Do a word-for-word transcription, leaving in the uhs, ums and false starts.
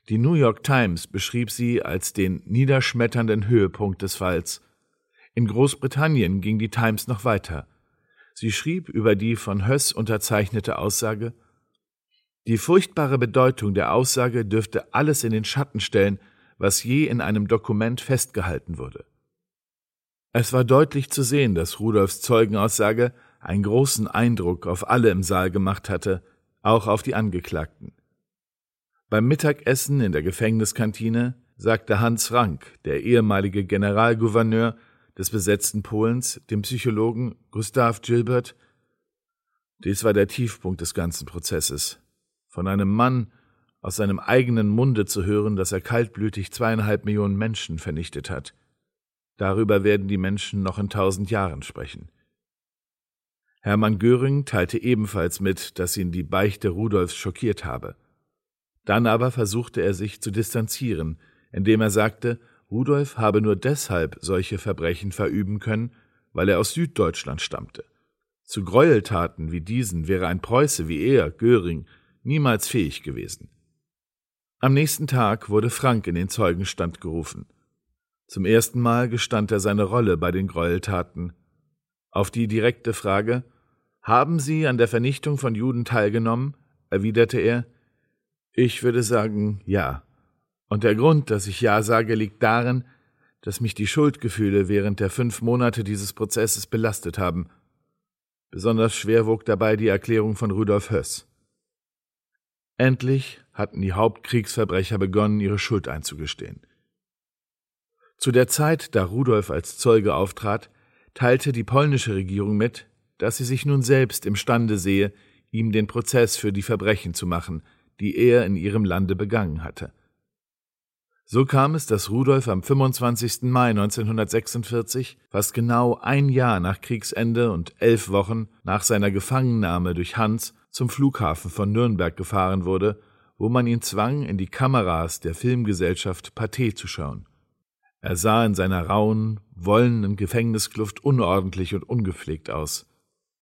Die New York Times beschrieb sie als den niederschmetternden Höhepunkt des Falls. In Großbritannien ging die Times noch weiter. Sie schrieb über die von Höss unterzeichnete Aussage: Die furchtbare Bedeutung der Aussage dürfte alles in den Schatten stellen, was je in einem Dokument festgehalten wurde. Es war deutlich zu sehen, dass Rudolfs Zeugenaussage einen großen Eindruck auf alle im Saal gemacht hatte, auch auf die Angeklagten. Beim Mittagessen in der Gefängniskantine sagte Hans Rank, der ehemalige Generalgouverneur des besetzten Polens, dem Psychologen Gustav Gilbert: Dies war der Tiefpunkt des ganzen Prozesses. Von einem Mann aus seinem eigenen Munde zu hören, dass er kaltblütig zweieinhalb Millionen Menschen vernichtet hat. Darüber werden die Menschen noch in tausend Jahren sprechen. Hermann Göring teilte ebenfalls mit, dass ihn die Beichte Rudolfs schockiert habe. Dann aber versuchte er sich zu distanzieren, indem er sagte, Rudolf habe nur deshalb solche Verbrechen verüben können, weil er aus Süddeutschland stammte. Zu Gräueltaten wie diesen wäre ein Preuße wie er, Göring, niemals fähig gewesen. Am nächsten Tag wurde Frank in den Zeugenstand gerufen. Zum ersten Mal gestand er seine Rolle bei den Gräueltaten. Auf die direkte Frage, »Haben Sie an der Vernichtung von Juden teilgenommen?« erwiderte er, »Ich würde sagen, ja. Und der Grund, dass ich ja sage, liegt darin, dass mich die Schuldgefühle während der fünf Monate dieses Prozesses belastet haben. Besonders schwer wog dabei die Erklärung von Rudolf Höss. Endlich hatten die Hauptkriegsverbrecher begonnen, ihre Schuld einzugestehen. Zu der Zeit, da Rudolf als Zeuge auftrat, teilte die polnische Regierung mit, dass sie sich nun selbst imstande sehe, ihm den Prozess für die Verbrechen zu machen, die er in ihrem Lande begangen hatte. So kam es, dass Rudolf am fünfundzwanzigsten Mai neunzehnhundertsechsundvierzig, fast genau ein Jahr nach Kriegsende und elf Wochen nach seiner Gefangennahme durch Hans, zum Flughafen von Nürnberg gefahren wurde, wo man ihn zwang, in die Kameras der Filmgesellschaft Pathé zu schauen. Er sah in seiner rauen, wollenen Gefängniskluft unordentlich und ungepflegt aus.